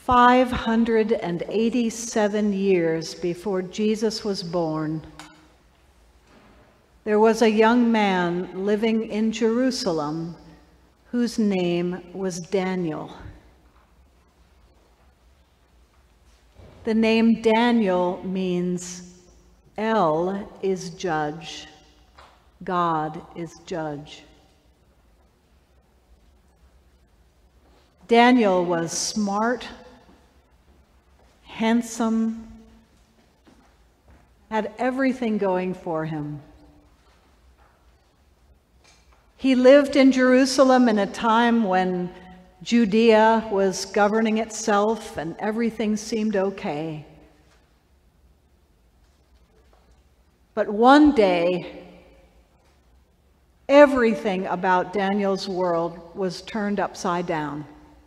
587 years before Jesus was born, there was a young man living in Jerusalem whose name was Daniel. The name Daniel means El is judge, God is judge. Daniel was smart, handsome, had everything going for him. He lived in Jerusalem in a time when Judea was governing itself and everything seemed okay. But one day, everything about Daniel's world was turned upside down.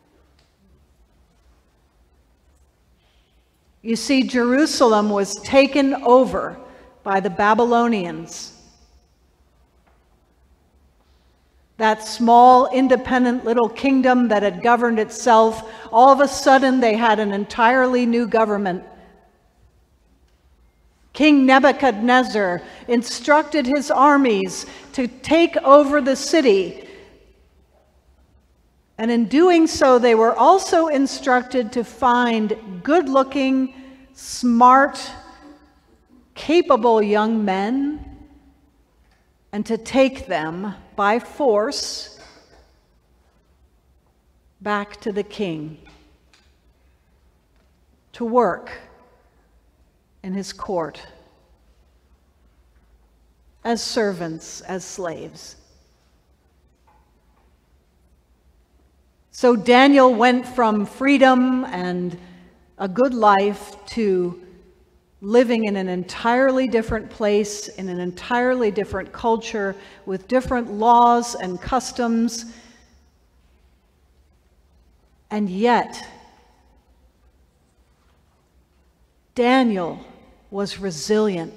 You see, Jerusalem was taken over by the Babylonians. That small, independent little kingdom that had governed itself, all of a sudden they had an entirely new government. King Nebuchadnezzar instructed his armies to take over the city. And in doing so, they were also instructed to find good-looking, smart, capable young men and to take them by force back to the king to work in his court as servants, as slaves. So Daniel went from freedom and a good life to living in an entirely different place, in an entirely different culture, with different laws and customs. And yet, Daniel was resilient.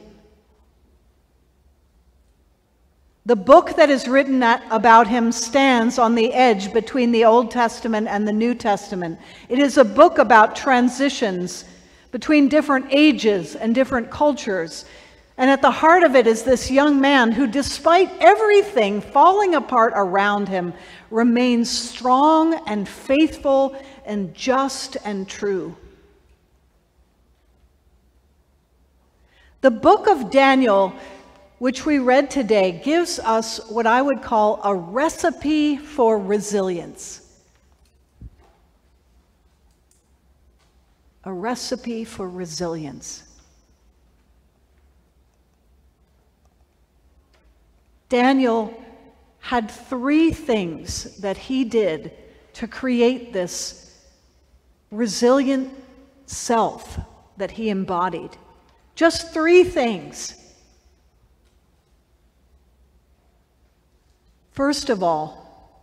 The book that is written about him stands on the edge between the Old Testament and the New Testament. It is a book about transitions between different ages and different cultures. And at the heart of it is this young man who, despite everything falling apart around him, remains strong and faithful and just and true. The book of Daniel, which we read today, gives us what I would call a recipe for resilience. A recipe for resilience. Daniel had 3 things that he did to create this resilient self that he embodied. Just 3 things. First of all,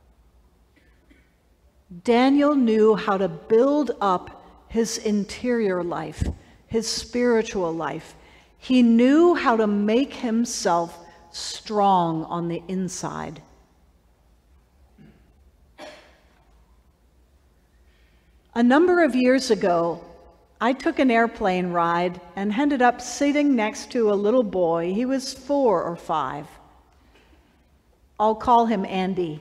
Daniel knew how to build up his interior life, his spiritual life. He knew how to make himself strong on the inside. A number of years ago, I took an airplane ride and ended up sitting next to a little boy. He was 4 or 5. I'll call him Andy.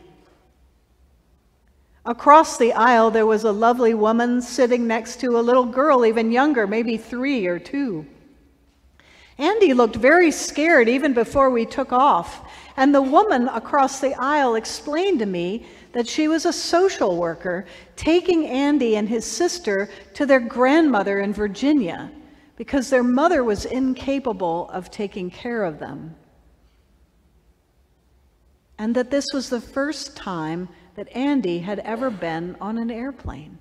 Across the aisle, there was a lovely woman sitting next to a little girl, even younger, maybe 3 or 2. Andy looked very scared even before we took off, and the woman across the aisle explained to me that she was a social worker taking Andy and his sister to their grandmother in Virginia because their mother was incapable of taking care of them. And that this was the first time that Andy had ever been on an airplane.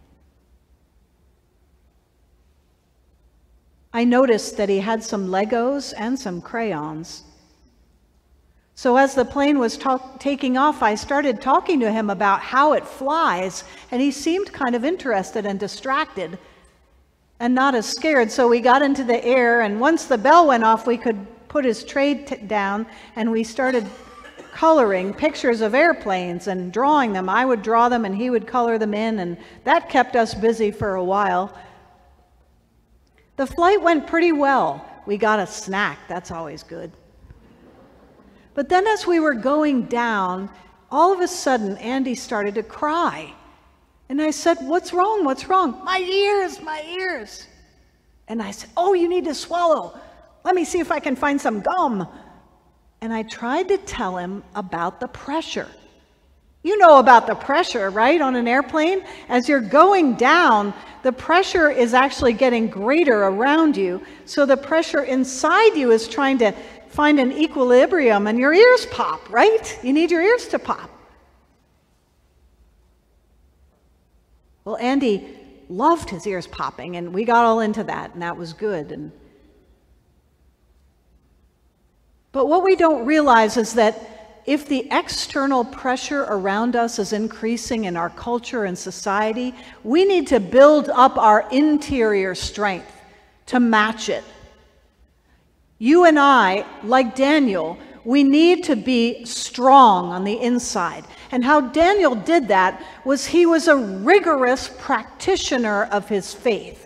I noticed that he had some Legos and some crayons. So as the plane was taking off, I started talking to him about how it flies, and he seemed kind of interested and distracted and not as scared. So we got into the air, and once the bell went off, we could put his tray down, and we started coloring pictures of airplanes and drawing them. I would draw them and he would color them in, and that kept us busy for a while. The flight went pretty well. We got a snack, that's always good. But then as we were going down, all of a sudden Andy started to cry. And I said, "What's wrong? What's wrong?" "My ears, my ears." And I said, "Oh, you need to swallow. Let me see if I can find some gum." And I tried to tell him about the pressure. You know about the pressure, right, on an airplane? As you're going down, the pressure is actually getting greater around you. So the pressure inside you is trying to find an equilibrium, and your ears pop, right? You need your ears to pop. Well, Andy loved his ears popping, and we got all into that, and that was good. But what we don't realize is that if the external pressure around us is increasing in our culture and society, we need to build up our interior strength to match it. You and I, like Daniel, we need to be strong on the inside. And how Daniel did that was he was a rigorous practitioner of his faith.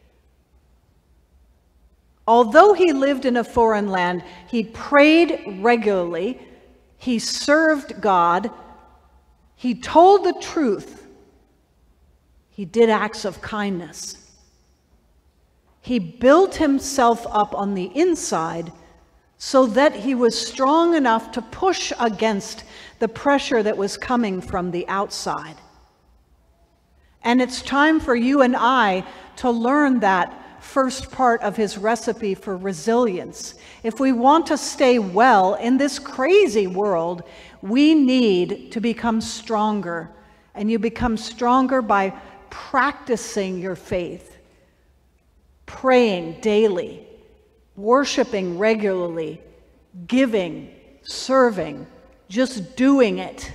Although he lived in a foreign land, he prayed regularly, he served God, he told the truth, he did acts of kindness. He built himself up on the inside so that he was strong enough to push against the pressure that was coming from the outside. And it's time for you and I to learn that first part of his recipe for resilience. If we want to stay well in this crazy world, we need to become stronger. And you become stronger by practicing your faith, praying daily, worshiping regularly, giving, serving, just doing it,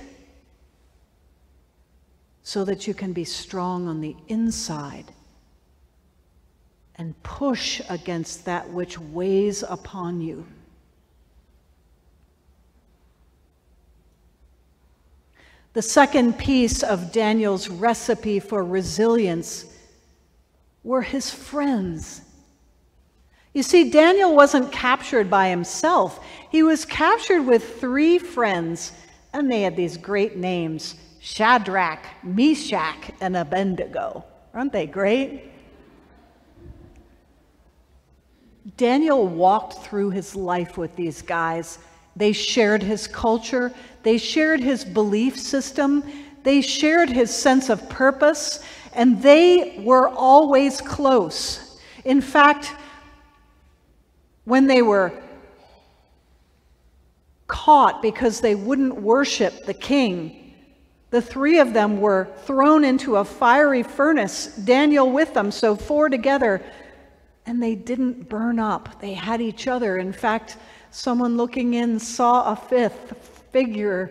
so that you can be strong on the inside and push against that which weighs upon you. The second piece of Daniel's recipe for resilience were his friends. You see, Daniel wasn't captured by himself. He was captured with 3 friends, and they had these great names: Shadrach, Meshach, and Abednego. Aren't they great? Daniel walked through his life with these guys. They shared his culture. They shared his belief system. They shared his sense of purpose, and they were always close. In fact, when they were caught because they wouldn't worship the king, the 3 of them were thrown into a fiery furnace, Daniel with them, so 4 together, and they didn't burn up. They had each other. In fact, someone looking in saw a 5th figure,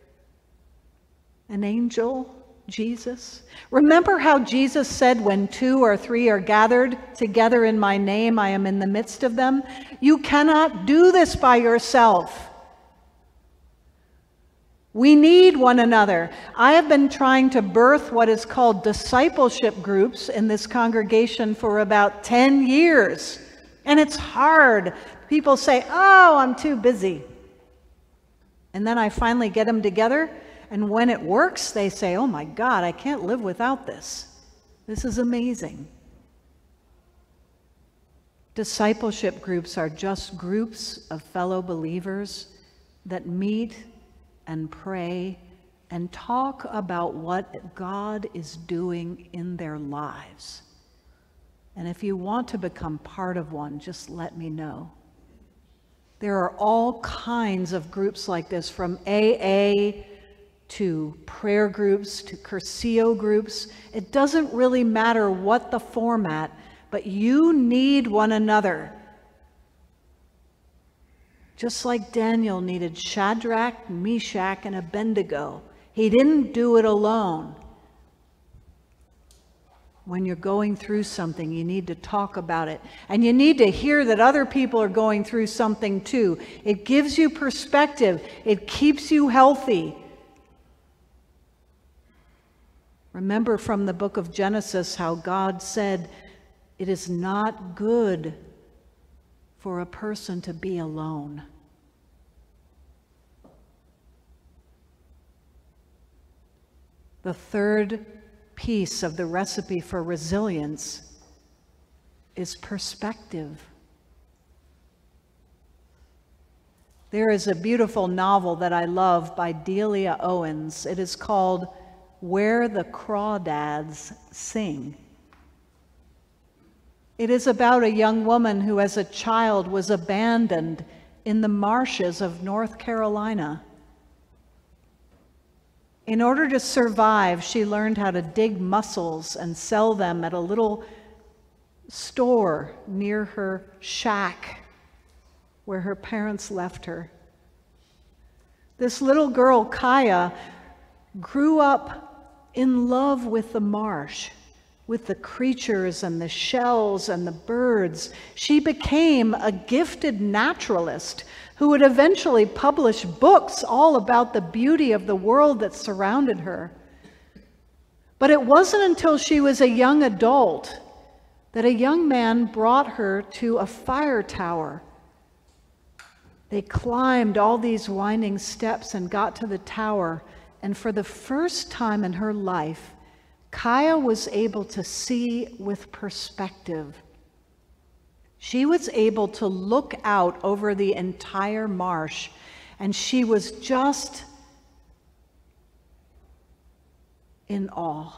an angel, Jesus. Remember how Jesus said, "When 2 or 3 are gathered together in my name, I am in the midst of them"? You cannot do this by yourself. We need one another. I have been trying to birth what is called discipleship groups in this congregation for about 10 years. And it's hard. People say, "Oh, I'm too busy." And then I finally get them together, and when it works, they say, "Oh my God, I can't live without this. This is amazing." Discipleship groups are just groups of fellow believers that meet and pray and talk about what God is doing in their lives. And if you want to become part of one, just let me know. There are all kinds of groups like this, from AA to prayer groups to Curcio groups. It doesn't really matter what the format, but you need one another. Just like Daniel needed Shadrach, Meshach, and Abednego. He didn't do it alone. When you're going through something, you need to talk about it. And you need to hear that other people are going through something too. It gives you perspective. It keeps you healthy. Remember from the book of Genesis how God said, it is not good for a person to be alone. The third piece of the recipe for resilience is perspective. There is a beautiful novel that I love by Delia Owens. It is called Where the Crawdads Sing. It is about a young woman who as a child was abandoned in the marshes of North Carolina. In order to survive, she learned how to dig mussels and sell them at a little store near her shack where her parents left her. This little girl, Kaya, grew up in love with the marsh, with the creatures and the shells and the birds. She became a gifted naturalist who would eventually publish books all about the beauty of the world that surrounded her. But it wasn't until she was a young adult that a young man brought her to a fire tower. They climbed all these winding steps and got to the tower, and for the first time in her life, Kaya was able to see with perspective. She was able to look out over the entire marsh, and she was just in awe.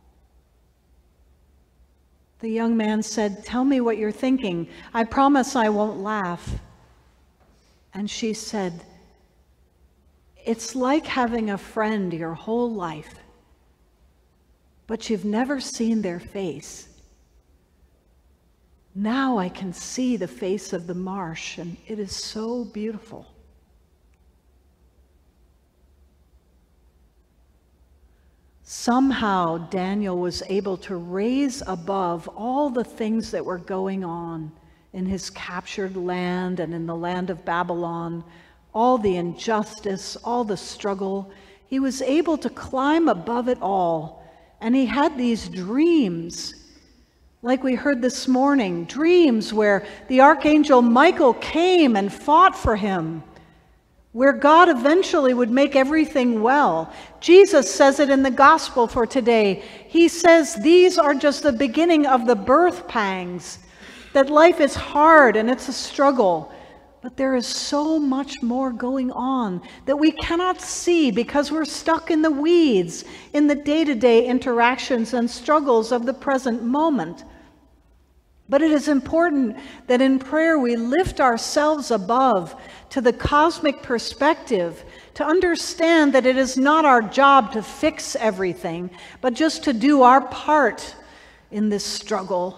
The young man said, "Tell me what you're thinking. I promise I won't laugh." And she said, "It's like having a friend your whole life, but you've never seen their face. Now I can see the face of the marsh, and it is so beautiful." Somehow Daniel was able to raise above all the things that were going on in his captured land and in the land of Babylon, all the injustice, all the struggle. He was able to climb above it all, and he had these dreams. Like we heard this morning, dreams where the archangel Michael came and fought for him, where God eventually would make everything well. Jesus says it in the gospel for today. He says these are just the beginning of the birth pangs, that life is hard and it's a struggle, but there is so much more going on that we cannot see because we're stuck in the weeds, in the day-to-day interactions and struggles of the present moment. But it is important that in prayer we lift ourselves above to the cosmic perspective, to understand that it is not our job to fix everything, but just to do our part in this struggle.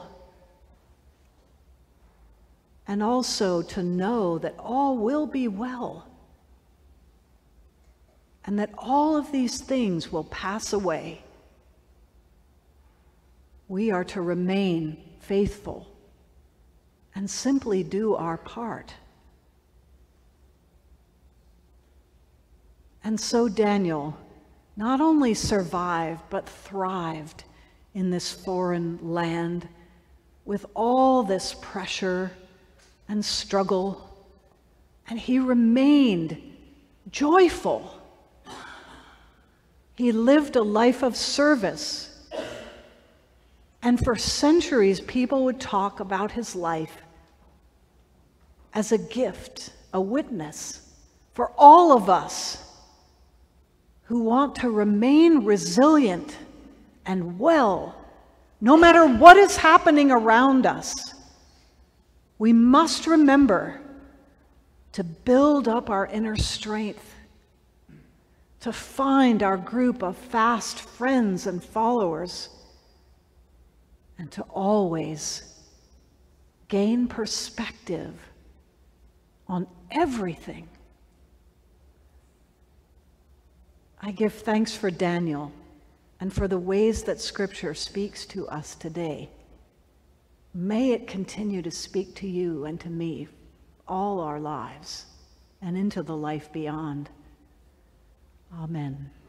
And also to know that all will be well, and that all of these things will pass away. We are to remain faithful and simply do our part. And so Daniel not only survived, but thrived in this foreign land with all this pressure and struggle, and he remained joyful. He lived a life of service. And for centuries, people would talk about his life as a gift, a witness for all of us who want to remain resilient and well, no matter what is happening around us. We must remember to build up our inner strength, to find our group of fast friends and followers, and to always gain perspective on everything. I give thanks for Daniel and for the ways that Scripture speaks to us today. May it continue to speak to you and to me all our lives and into the life beyond. Amen.